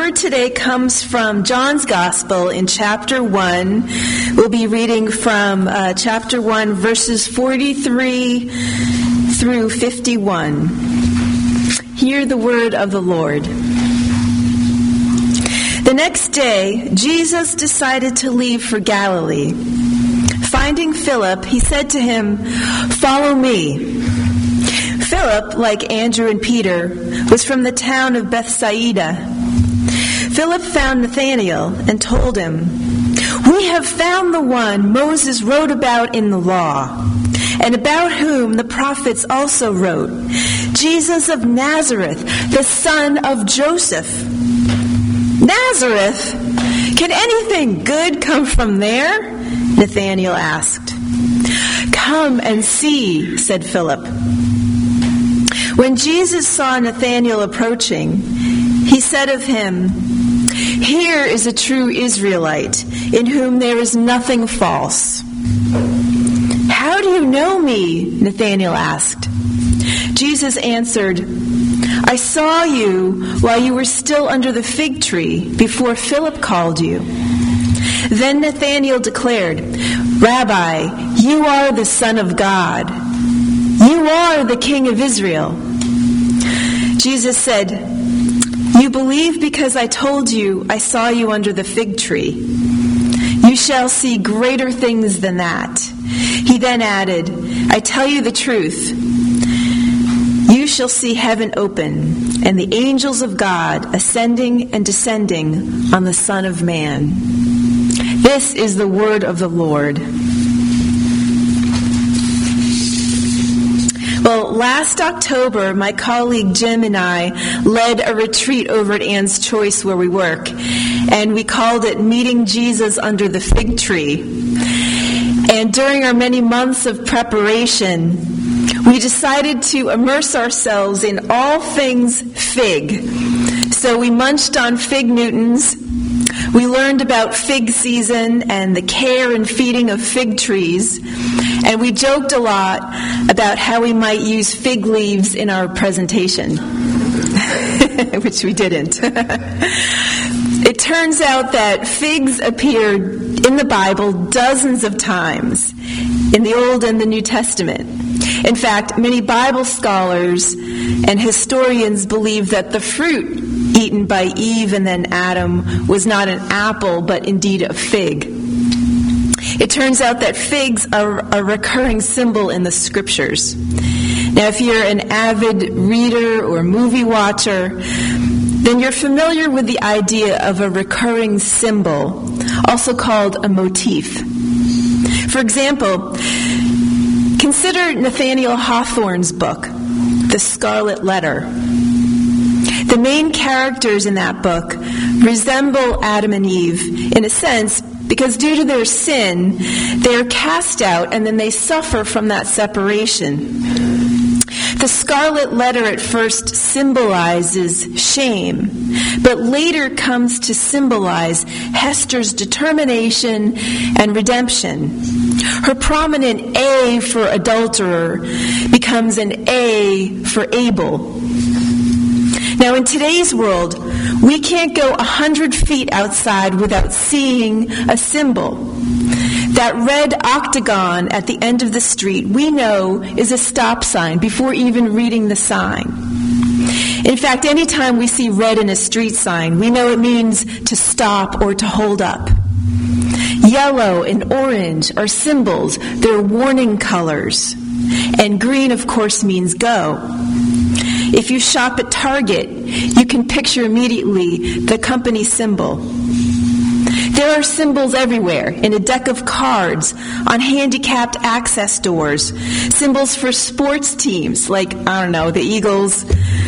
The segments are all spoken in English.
word today comes from John's Gospel in chapter 1. We'll be reading from chapter 1, verses 43 through 51. Hear the word of the Lord. The next day, Jesus decided to leave for Galilee. Finding Philip, he said to him, "Follow me." Philip, like Andrew and Peter, was from the town of Bethsaida. Philip found Nathanael and told him, "We have found the one Moses wrote about in the law, and about whom the prophets also wrote, Jesus of Nazareth, the son of Joseph." "Nazareth? Can anything good come from there?" Nathanael asked. "Come and see," said Philip. When Jesus saw Nathanael approaching, he said of him, "Here is a true Israelite, in whom there is nothing false." "How do you know me?" Nathanael asked. Jesus answered, "I saw you while you were still under the fig tree, before Philip called you." Then Nathanael declared, "Rabbi, you are the Son of God. You are the King of Israel." Jesus said, "You believe because I told you I saw you under the fig tree. You shall see greater things than that." He then added, "I tell you the truth. You shall see heaven open, and the angels of God ascending and descending on the Son of Man." This is the word of the Lord. Well, last October, my colleague Jim and I led a retreat over at Ann's Choice where we work, and we called it Meeting Jesus Under the Fig Tree. And during our many months of preparation, we decided to immerse ourselves in all things fig. So we munched on fig Newtons. We learned about fig season and the care and feeding of fig trees. And we joked a lot about how we might use fig leaves in our presentation, which we didn't. It turns out that figs appeared in the Bible dozens of times in the Old and the New Testament. In fact, many Bible scholars and historians believe that the fruit eaten by Eve and then Adam was not an apple, but indeed a fig. It turns out that figs are a recurring symbol in the scriptures. Now, if you're an avid reader or movie watcher, then you're familiar with the idea of a recurring symbol, also called a motif. For example, consider Nathaniel Hawthorne's book, The Scarlet Letter. The main characters in that book resemble Adam and Eve in a sense because due to their sin, they are cast out and then they suffer from that separation. The Scarlet Letter at first symbolizes shame, but later comes to symbolize Hester's determination and redemption. Her prominent A for adulterer becomes an A for Abel. Now, in today's world, we can't go 100 feet outside without seeing a symbol. That red octagon at the end of the street, we know, is a stop sign before even reading the sign. In fact, anytime we see red in a street sign, we know it means to stop or to hold up. Yellow and orange are symbols. They're warning colors. And green, of course, means go. If you shop at Target, you can picture immediately the company symbol. There are symbols everywhere, in a deck of cards, on handicapped access doors, symbols for sports teams like, the Eagles,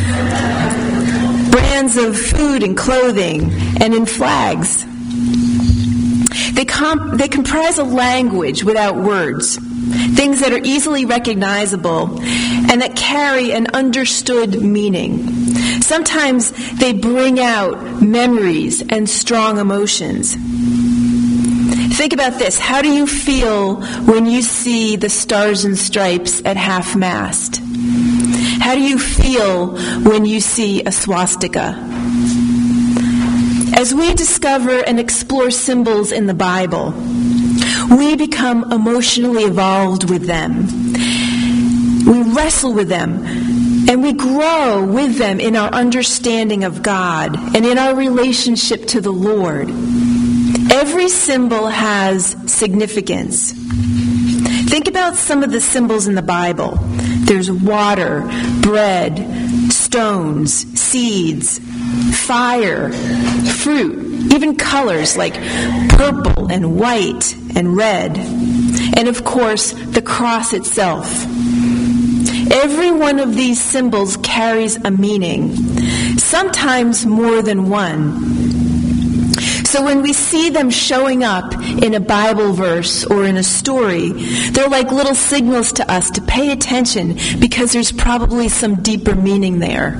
brands of food and clothing, and in flags. They comprise a language without words, things that are easily recognizable and that carry an understood meaning. Sometimes they bring out memories and strong emotions. Think about this. How do you feel when you see the stars and stripes at half-mast? How do you feel when you see a swastika? As we discover and explore symbols in the Bible, we become emotionally involved with them. We wrestle with them, and we grow with them in our understanding of God and in our relationship to the Lord. Every symbol has significance. Think about some of the symbols in the Bible. There's water, bread, stones, seeds, fire, fruit, even colors like purple and white and red, and of course the cross itself. Every one of these symbols carries a meaning, sometimes more than one. So when we see them showing up in a Bible verse or in a story, they're like little signals to us to pay attention because there's probably some deeper meaning there.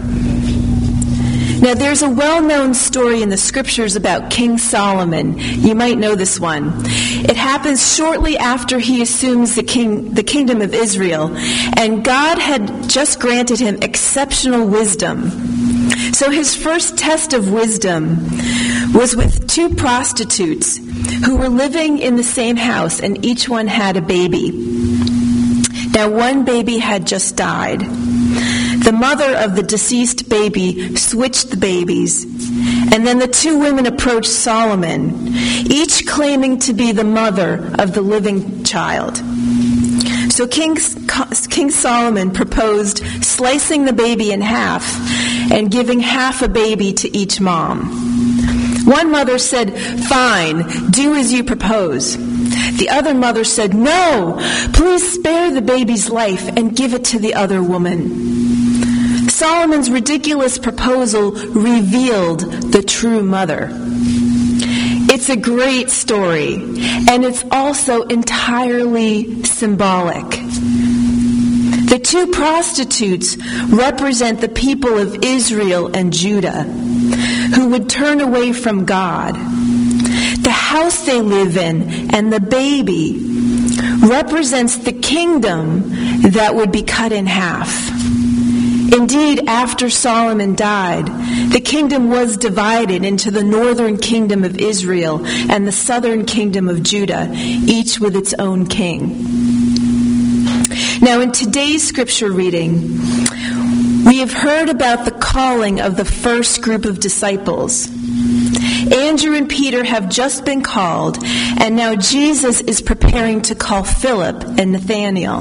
Now, there's a well-known story in the scriptures about King Solomon. You might know this one. It happens shortly after he assumes the kingdom of Israel, and God had just granted him exceptional wisdom. So his first test of wisdom was with two prostitutes who were living in the same house, and each one had a baby. Now, one baby had just died. The mother of the deceased baby switched the babies, and then the two women approached Solomon, each claiming to be the mother of the living child. So King Solomon proposed slicing the baby in half and giving half a baby to each mom. One mother said, "Fine, do as you propose." The other mother said, "No, please spare the baby's life and give it to the other woman." Solomon's ridiculous proposal revealed the true mother. It's a great story, and it's also entirely symbolic. The two prostitutes represent the people of Israel and Judah, who would turn away from God. The house they live in and the baby represents the kingdom that would be cut in half. Indeed, after Solomon died, the kingdom was divided into the northern kingdom of Israel and the southern kingdom of Judah, each with its own king. Now, in today's scripture reading, we have heard about the calling of the first group of disciples. Andrew and Peter have just been called, and now Jesus is preparing to call Philip and Nathanael.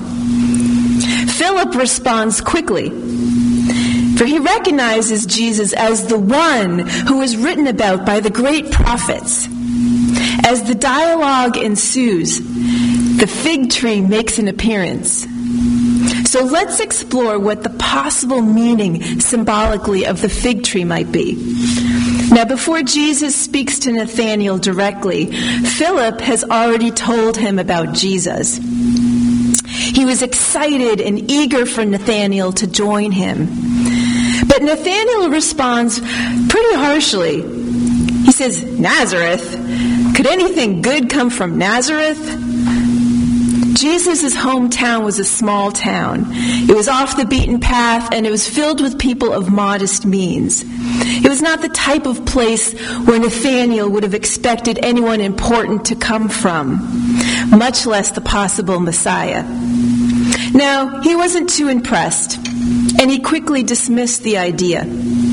Philip responds quickly, for he recognizes Jesus as the one who was written about by the great prophets. As the dialogue ensues, the fig tree makes an appearance. So let's explore what the possible meaning symbolically of the fig tree might be. Now, before Jesus speaks to Nathanael directly, Philip has already told him about Jesus. He was excited and eager for Nathanael to join him. But Nathanael responds pretty harshly. He says, "Nazareth? Could anything good come from Nazareth?" Jesus' hometown was a small town. It was off the beaten path, and it was filled with people of modest means. It was not the type of place where Nathanael would have expected anyone important to come from, much less the possible Messiah. Now, he wasn't too impressed, and he quickly dismissed the idea.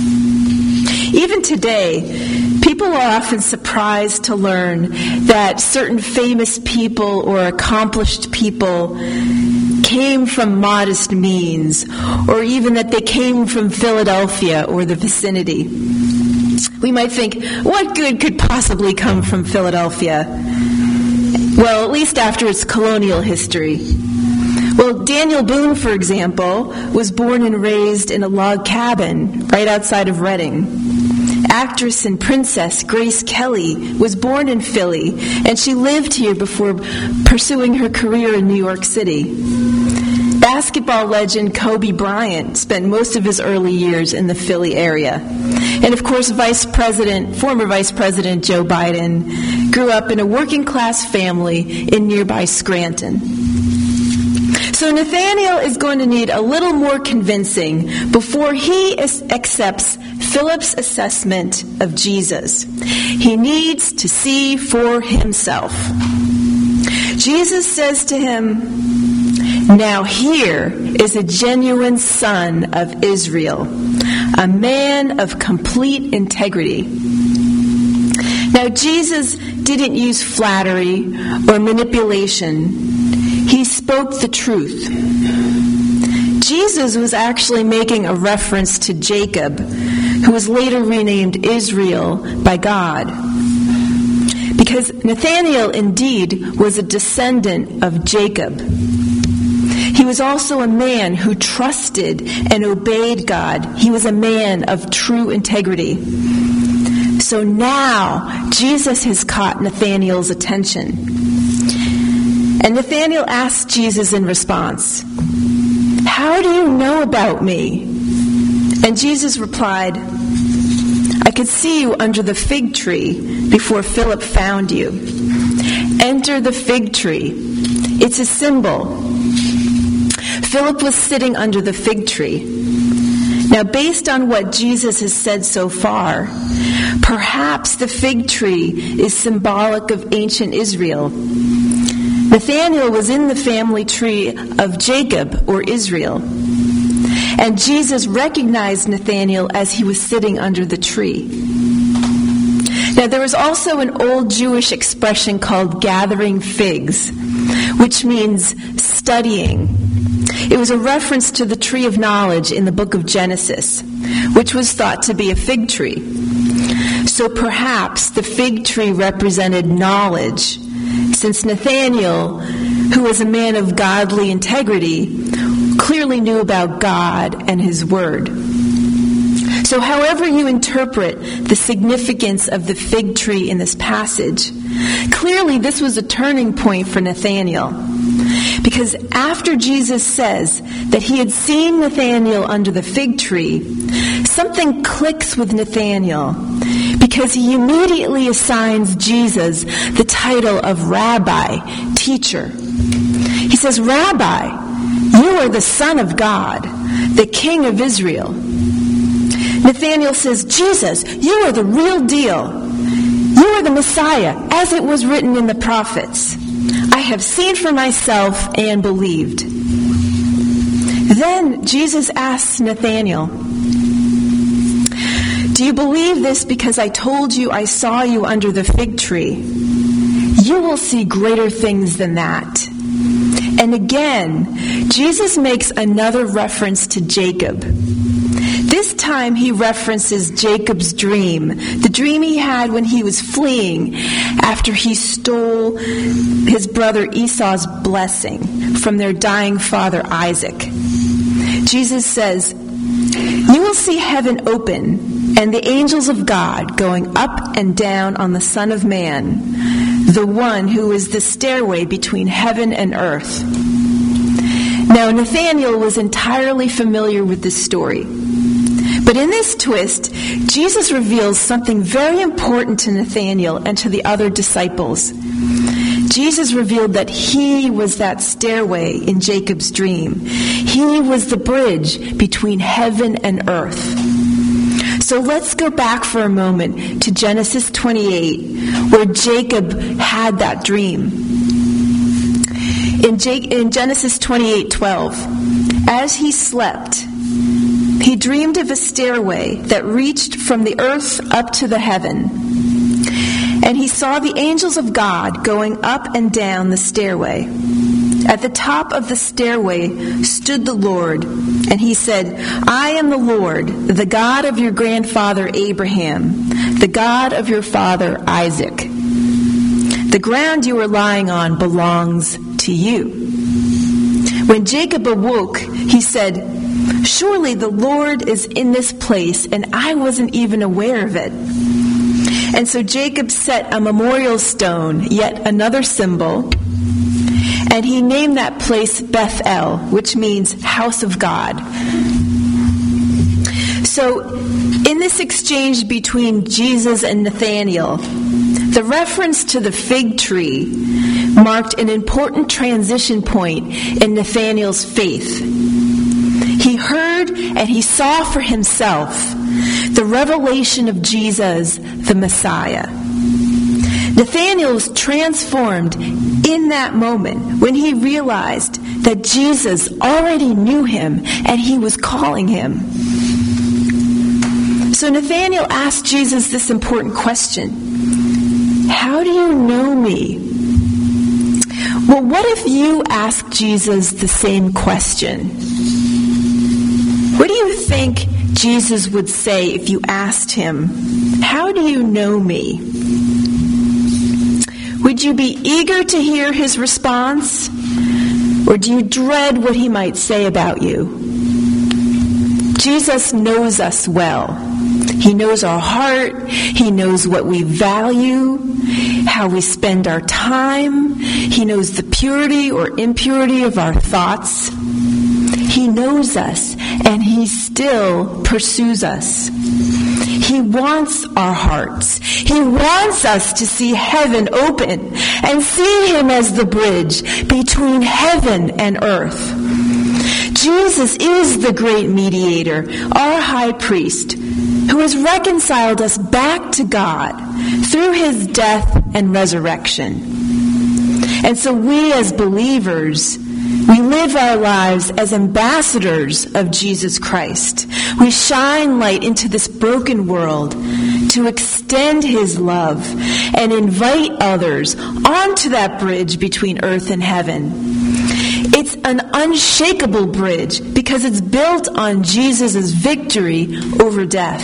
Even today, people are often surprised to learn that certain famous people or accomplished people came from modest means, or even that they came from Philadelphia or the vicinity. We might think, what good could possibly come from Philadelphia? Well, at least after its colonial history. Well, Daniel Boone, for example, was born and raised in a log cabin right outside of Reading. Actress and princess Grace Kelly was born in Philly, and she lived here before pursuing her career in New York City. Basketball legend Kobe Bryant spent most of his early years in the Philly area. And of course, former Vice President Joe Biden grew up in a working-class family in nearby Scranton. So Nathanael is going to need a little more convincing before he accepts Philip's assessment of Jesus. He needs to see for himself. Jesus says to him, "Now here is a genuine son of Israel, a man of complete integrity." Now, Jesus didn't use flattery or manipulation. He spoke the truth. Jesus was actually making a reference to Jacob, who was later renamed Israel by God. Because Nathanael indeed was a descendant of Jacob. He was also a man who trusted and obeyed God. He was a man of true integrity. So now Jesus has caught Nathanael's attention. And Nathanael asked Jesus in response, "How do you know about me?" And Jesus replied, "I could see you under the fig tree before Philip found you." Enter the fig tree. It's a symbol. Philip was sitting under the fig tree. Now, based on what Jesus has said so far, perhaps the fig tree is symbolic of ancient Israel. Nathanael was in the family tree of Jacob or Israel. And Jesus recognized Nathanael as he was sitting under the tree. Now, there was also an old Jewish expression called gathering figs, which means studying. It was a reference to the tree of knowledge in the book of Genesis, which was thought to be a fig tree. So perhaps the fig tree represented knowledge, since Nathanael, who was a man of godly integrity, clearly knew about God and his word. So however you interpret the significance of the fig tree in this passage, clearly this was a turning point for Nathanael. Because after Jesus says that he had seen Nathanael under the fig tree, something clicks with Nathanael, because he immediately assigns Jesus the title of Rabbi, teacher. He says, "Rabbi, you are the Son of God, the King of Israel." Nathanael says, "Jesus, you are the real deal. You are the Messiah, as it was written in the prophets. I have seen for myself and believed." Then Jesus asks Nathanael, "Do you believe this because I told you I saw you under the fig tree? You will see greater things than that." And again, Jesus makes another reference to Jacob. This time he references Jacob's dream, the dream he had when he was fleeing after he stole his brother Esau's blessing from their dying father Isaac. Jesus says, "You will see heaven open and the angels of God going up and down on the Son of Man, the one who is the stairway between heaven and earth." Now, Nathanael was entirely familiar with this story. But in this twist, Jesus reveals something very important to Nathanael and to the other disciples. Jesus revealed that he was that stairway in Jacob's dream. He was the bridge between heaven and earth. So let's go back for a moment to Genesis 28, where Jacob had that dream. In Genesis 28:12, as he slept, he dreamed of a stairway that reached from the earth up to the heaven. And he saw the angels of God going up and down the stairway. At the top of the stairway stood the Lord, and he said, "I am the Lord, the God of your grandfather Abraham, the God of your father Isaac. The ground you are lying on belongs to you." When Jacob awoke, he said, "Surely the Lord is in this place, and I wasn't even aware of it." And so Jacob set a memorial stone, yet another symbol, and he named that place Bethel, which means house of God. So in this exchange between Jesus and Nathanael, the reference to the fig tree marked an important transition point in Nathanael's faith. He heard and he saw for himself the revelation of Jesus, the Messiah. Nathanael was transformed in that moment when he realized that Jesus already knew him and he was calling him. So Nathanael asked Jesus this important question: how do you know me? Well, what if you ask Jesus the same question? What do you think Jesus would say if you asked him, how do you know me? Would you be eager to hear his response? Or do you dread what he might say about you? Jesus knows us well. He knows our heart. He knows what we value, how we spend our time. He knows the purity or impurity of our thoughts. He knows us, and he still pursues us. He wants our hearts. He wants us to see heaven open and see him as the bridge between heaven and earth. Jesus is the great mediator, our high priest, who has reconciled us back to God through his death and resurrection. And so we as believers, we live our lives as ambassadors of Jesus Christ. We shine light into this broken world to extend his love and invite others onto that bridge between earth and heaven. It's an unshakable bridge because it's built on Jesus' victory over death.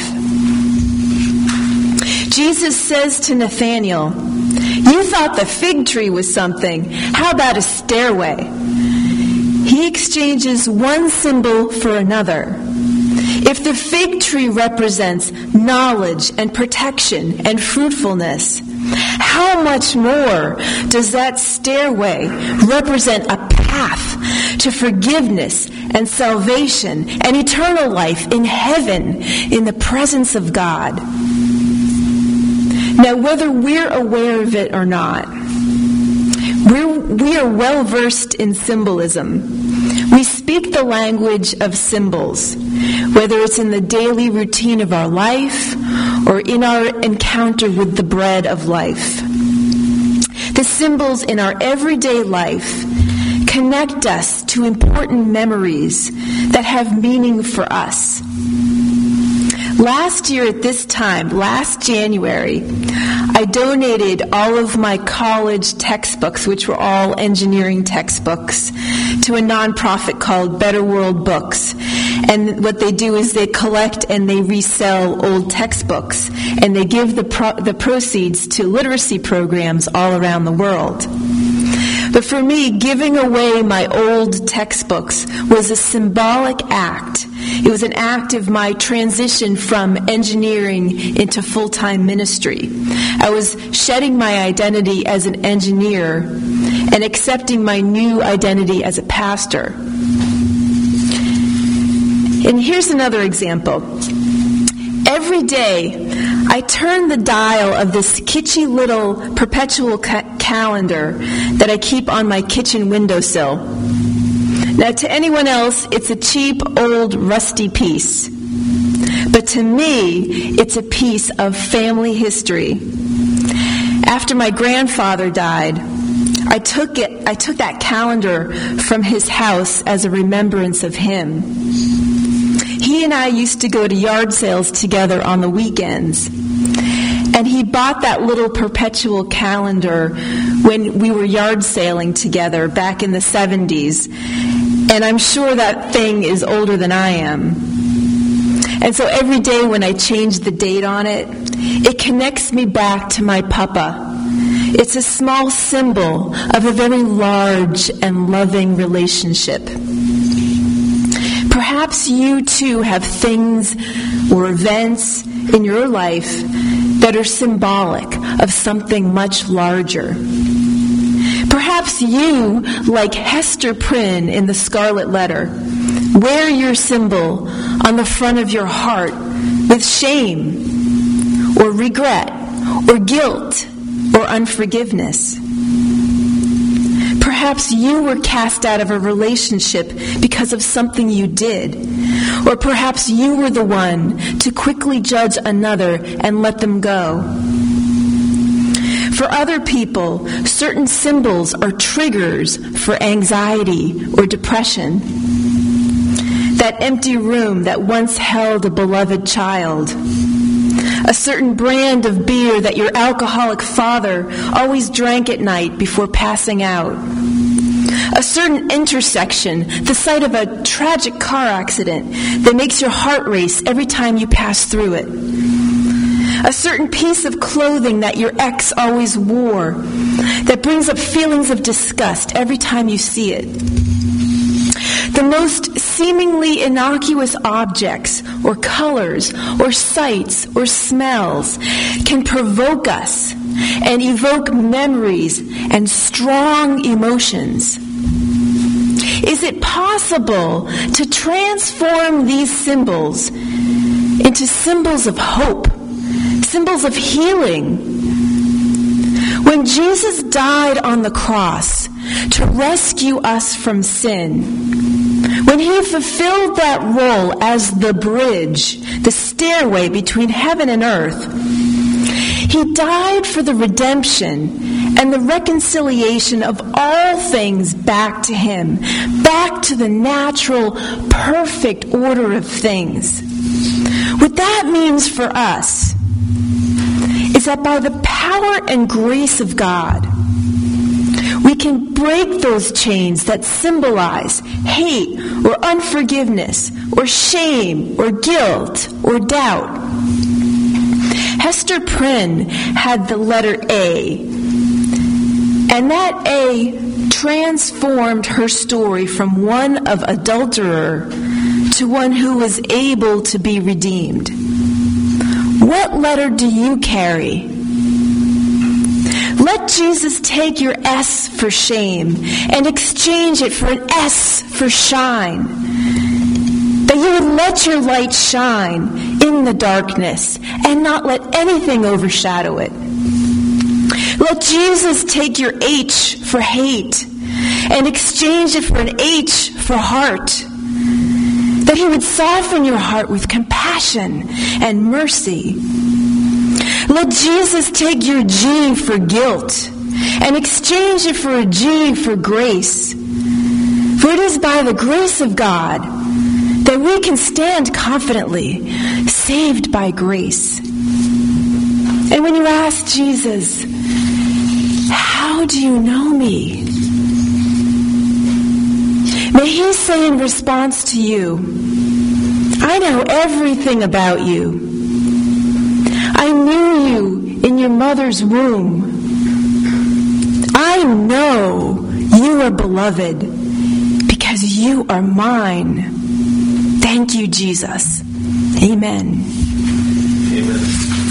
Jesus says to Nathanael, "You thought the fig tree was something. How about a stairway?" He exchanges one symbol for another. If the fig tree represents knowledge and protection and fruitfulness, how much more does that stairway represent a path to forgiveness and salvation and eternal life in heaven in the presence of God? Now, whether we're aware of it or not, we are well versed in symbolism. We speak the language of symbols, whether it's in the daily routine of our life or in our encounter with the bread of life. The symbols in our everyday life connect us to important memories that have meaning for us. Last year at this time, last January, I donated all of my college textbooks, which were all engineering textbooks, to a nonprofit called Better World Books. And what they do is they collect and they resell old textbooks, and they give the proceeds to literacy programs all around the world. But for me, giving away my old textbooks was a symbolic act. It was an act of my transition from engineering into full-time ministry. I was shedding my identity as an engineer and accepting my new identity as a pastor. And here's another example. Every day, I turn the dial of this kitschy little perpetual calendar that I keep on my kitchen windowsill. Now, to anyone else, it's a cheap, old, rusty piece. But to me, it's a piece of family history. After my grandfather died, I took that calendar from his house as a remembrance of him. He and I used to go to yard sales together on the weekends. And he bought that little perpetual calendar when we were yard sailing together back in the 70s. And I'm sure that thing is older than I am. And so every day when I change the date on it, it connects me back to my papa. It's a small symbol of a very large and loving relationship. Perhaps you too have things or events in your life that are symbolic of something much larger. Perhaps you, like Hester Prynne in The Scarlet Letter, wear your symbol on the front of your heart with shame or regret or guilt or unforgiveness. Perhaps perhaps you were cast out of a relationship because of something you did. Or perhaps you were the one to quickly judge another and let them go. For other people, certain symbols are triggers for anxiety or depression. That empty room that once held a beloved child. A certain brand of beer that your alcoholic father always drank at night before passing out. A certain intersection, the site of a tragic car accident that makes your heart race every time you pass through it. A certain piece of clothing that your ex always wore that brings up feelings of disgust every time you see it. The most seemingly innocuous objects or colors or sights or smells can provoke us and evoke memories and strong emotions. Is it possible to transform these symbols into symbols of hope, symbols of healing? When Jesus died on the cross to rescue us from sin, when he fulfilled that role as the bridge, the stairway between heaven and earth, he died for the redemption and the reconciliation of all things back to him, back to the natural, perfect order of things. What that means for us is that by the power and grace of God, we can break those chains that symbolize hate or unforgiveness or shame or guilt or doubt. Hester Prynne had the letter A, and that A transformed her story from one of adulterer to one who was able to be redeemed. What letter do you carry? Let Jesus take your S for shame and exchange it for an S for shine. That you would let your light shine in the darkness and not let anything overshadow it. Let Jesus take your H for hate and exchange it for an H for heart. That he would soften your heart with compassion and mercy. Let Jesus take your G for guilt and exchange it for a G for grace. For it is by the grace of God that we can stand confidently, saved by grace. And when you ask Jesus, how do you know me? May he say in response to you, I know everything about you. I knew you in your mother's womb. I know you are beloved because you are mine. Thank you, Jesus. Amen. Amen.